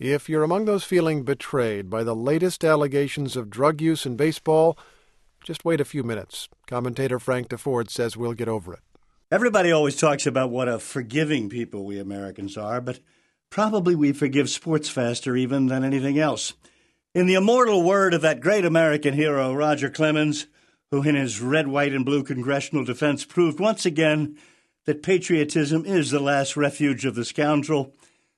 If you're among those feeling betrayed by the latest allegations of drug use in baseball, just wait a few minutes. Commentator Frank DeFord says we'll get over it. Everybody always talks about what a forgiving people we Americans are, but probably we forgive sports faster even than anything else. In the immortal word of that great American hero, Roger Clemens, who in his red, white, and blue congressional defense proved once again that patriotism is the last refuge of the scoundrel,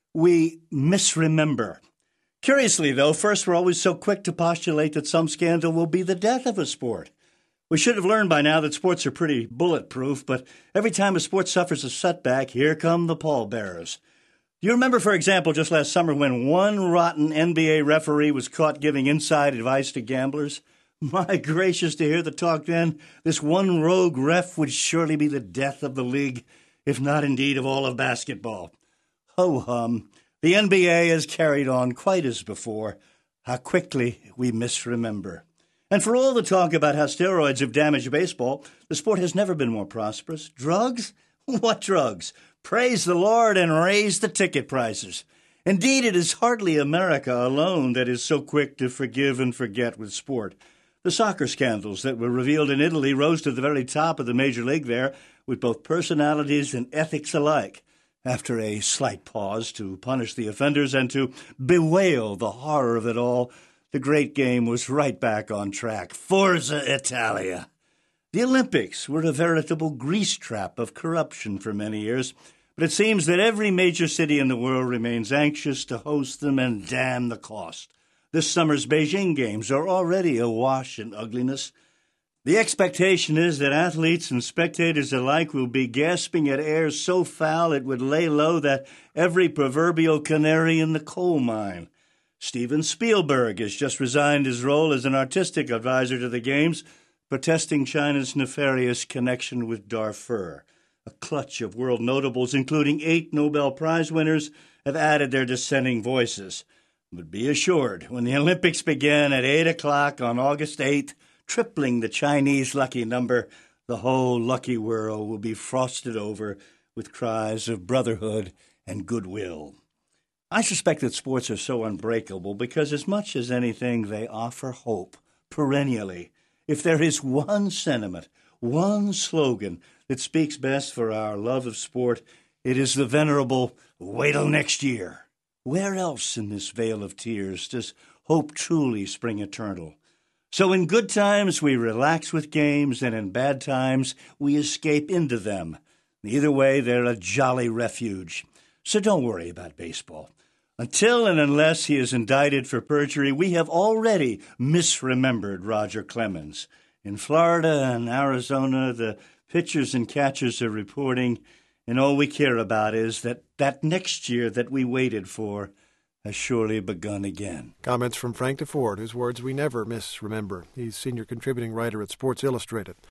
we misremember. Curiously, though, first we're always so quick to postulate that some scandal will be the death of a sport. We should have learned by now that sports are pretty bulletproof, but every time a sport suffers a setback, here come the pallbearers. Do you remember, for example, just last summer when one rotten NBA referee was caught giving inside advice to gamblers? My gracious, to hear the talk then, this one rogue ref would surely be the death of the league, if not indeed of all of basketball. Ho-hum. The NBA has carried on quite as before. How quickly we misremember. And for all the talk about how steroids have damaged baseball, the sport has never been more prosperous. Drugs? What drugs? Praise the Lord and raise the ticket prices. Indeed, it is hardly America alone that is so quick to forgive and forget with sport. The soccer scandals that were revealed in Italy rose to the very top of the major league there, with both personalities and ethics alike. After a slight pause to punish the offenders and to bewail the horror of it all, the great game was right back on track. Forza Italia! The Olympics were a veritable grease trap of corruption for many years, but it seems that every major city in the world remains anxious to host them, and damn the cost. This summer's Beijing Games are already awash in ugliness. The expectation is that athletes and spectators alike will be gasping at air so foul it would lay low that every proverbial canary in the coal mine. Steven Spielberg has just resigned his role as an artistic advisor to the Games, protesting China's nefarious connection with Darfur. A clutch of world notables, including 8 Nobel Prize winners, have added their dissenting voices. But be assured, when the Olympics begin at 8 o'clock on August 8th, tripling the Chinese lucky number, the whole lucky world will be frosted over with cries of brotherhood and goodwill. I suspect that sports are so unbreakable because as much as anything they offer hope perennially. If there is one sentiment, one slogan that speaks best for our love of sport, it is the venerable, "Wait till next year." Where else in this vale of tears does hope truly spring eternal? So in good times we relax with games, and in bad times we escape into them. Either way, they're a jolly refuge. So don't worry about baseball. Until and unless he is indicted for perjury, we have already misremembered Roger Clemens. In Florida and Arizona, the pitchers and catchers are reporting, and all we care about is that next year that we waited for has surely begun again. Comments from Frank DeFord, whose words we never misremember. He's senior contributing writer at Sports Illustrated.